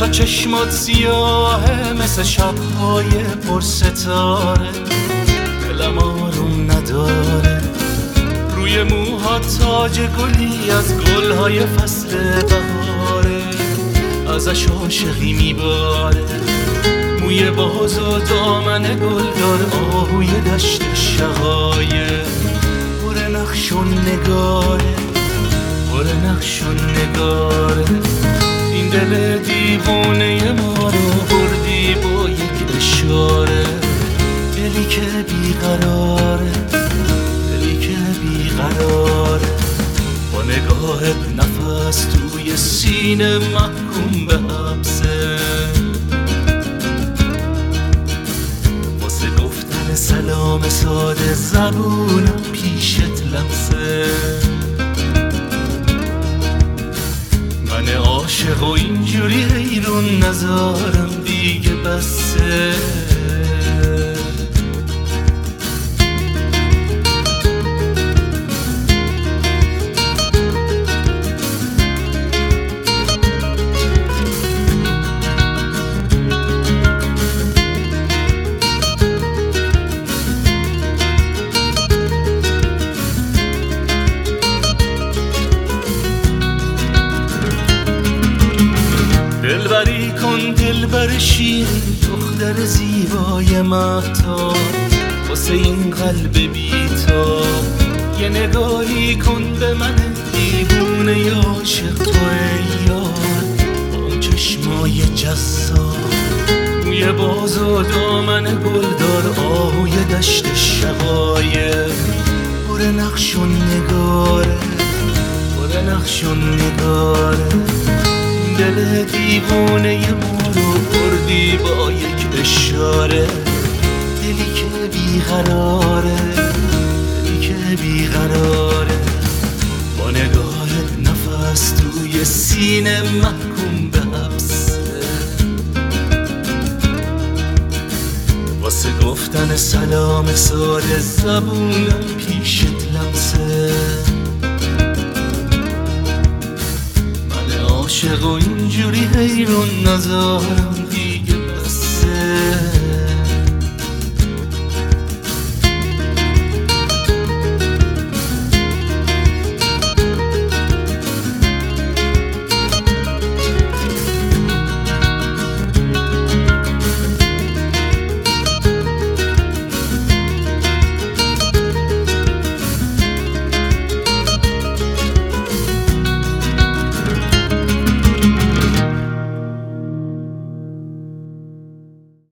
چرا چشمات سیاهه مثل شبهای پر ستاره؟ دلم آروم نداره، روی موهات تاج گلی از گلهای فصل بهاره، ازش عاشقی میباره، موی باز و دامن گلدار، آهوی دشت شقایق، پر نقش و نگاره، پر نقش و نگاره. این دل دیوانه ما رو بردی با یک اشاره، دلی که بیقراره، دلی که بیقراره، با نگاهت نفس توی سینه محکوم به حبسه، واسه گفتن سلام ساده زبونم پیشت لمسه. من عاشق و اینجوری حیرون نذارم دیگه بسه. دلبری کن دلبر شیرین دختر زیبای مهتاب، واسه این قلب بی‌تاب یه نگاهی کن به من دیوونه عاشق تو ای یار، با اون چشمای جذاب، موی باز و دامن گلدار، آهوی دشت شقایق، پر نقش و نگاره، پر نقش و نگاره. دل دیوانه ما رو بردی با یک اشاره، دلی که بیقراره، دلی که بیقراره، با نگاهت نفس توی سینه محکوم به حبسه، واسه گفتن سلام ساده زبونم پیشت لمسه. عاشق و اینجوری حیرون نذارم